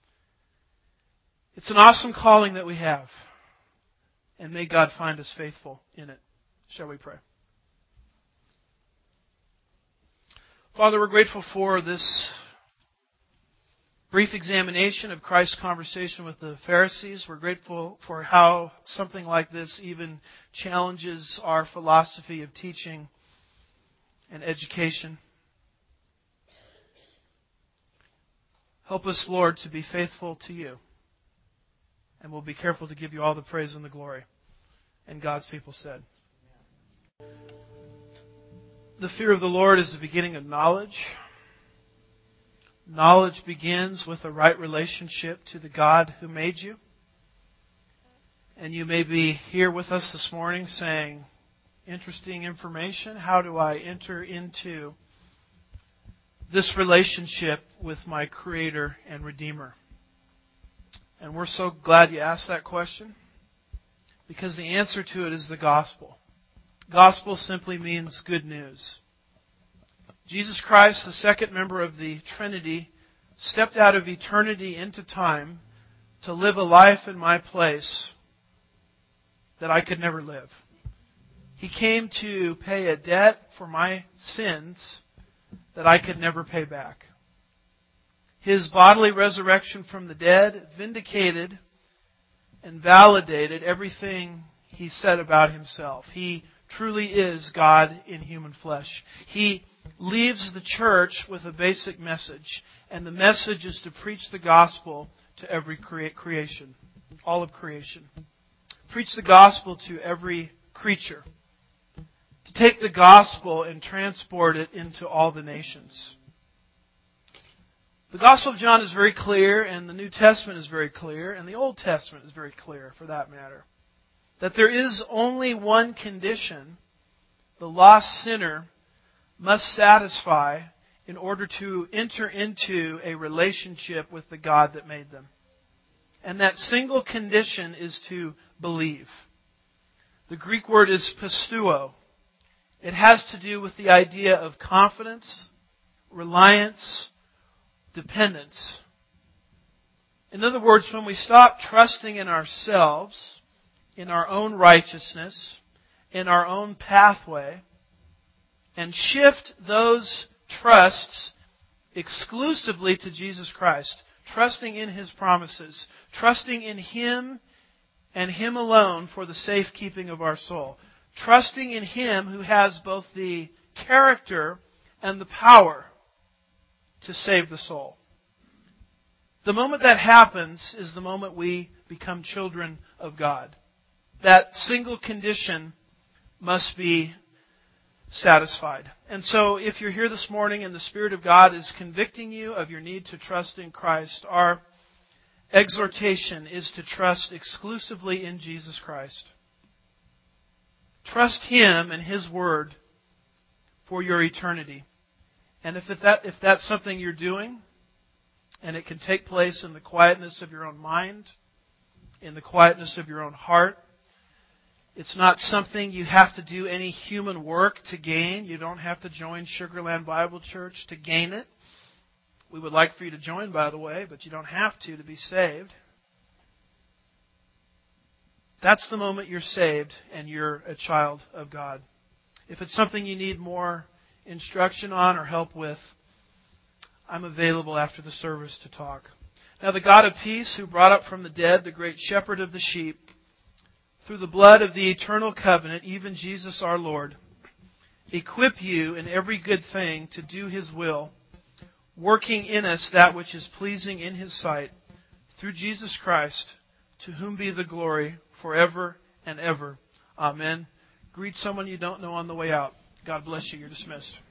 It's an awesome calling that we have, and may God find us faithful in it. Shall we pray? Father, we're grateful for this brief examination of Christ's conversation with the Pharisees. We're grateful for how something like this even challenges our philosophy of teaching and education. Help us, Lord, to be faithful to you. And we'll be careful to give you all the praise and the glory. And God's people said, the fear of the Lord is the beginning of knowledge. Knowledge begins with a right relationship to the God who made you. And you may be here with us this morning saying, interesting information. How do I enter into this relationship with my Creator and Redeemer? And we're so glad you asked that question, because the answer to it is the gospel. Gospel simply means good news. Jesus Christ, the second member of the Trinity, stepped out of eternity into time to live a life in my place that I could never live. He came to pay a debt for my sins that I could never pay back. His bodily resurrection from the dead vindicated and validated everything He said about Himself. He truly is God in human flesh. He leaves the church with a basic message, and the message is to preach the gospel to every crea- creation, all of creation. Preach the gospel to every creature. To take the gospel and transport it into all the nations. The Gospel of John is very clear, and the New Testament is very clear, and the Old Testament is very clear, for that matter. That there is only one condition the lost sinner must satisfy in order to enter into a relationship with the God that made them. And that single condition is to believe. The Greek word is pisteuo. It has to do with the idea of confidence, reliance, dependence. In other words, when we stop trusting in ourselves, in our own righteousness, in our own pathway, and shift those trusts exclusively to Jesus Christ, trusting in His promises, trusting in Him and Him alone for the safekeeping of our soul, trusting in Him who has both the character and the power to save the soul. The moment that happens is the moment we become children of God. That single condition must be satisfied. And so if you're here this morning and the Spirit of God is convicting you of your need to trust in Christ, our exhortation is to trust exclusively in Jesus Christ. Trust Him and His Word for your eternity. And if that, if that's something you're doing, and it can take place in the quietness of your own mind, in the quietness of your own heart, it's not something you have to do any human work to gain. You don't have to join Sugarland Bible Church to gain it. We would like for you to join, by the way, but you don't have to to be saved. That's the moment you're saved and you're a child of God. If it's something you need more instruction on or help with, I'm available after the service to talk. Now the God of peace, who brought up from the dead the great shepherd of the sheep, through the blood of the eternal covenant, even Jesus our Lord, equip you in every good thing to do His will, working in us that which is pleasing in His sight, through Jesus Christ, to whom be the glory forever and ever. Amen. Greet someone you don't know on the way out. God bless you. You're dismissed.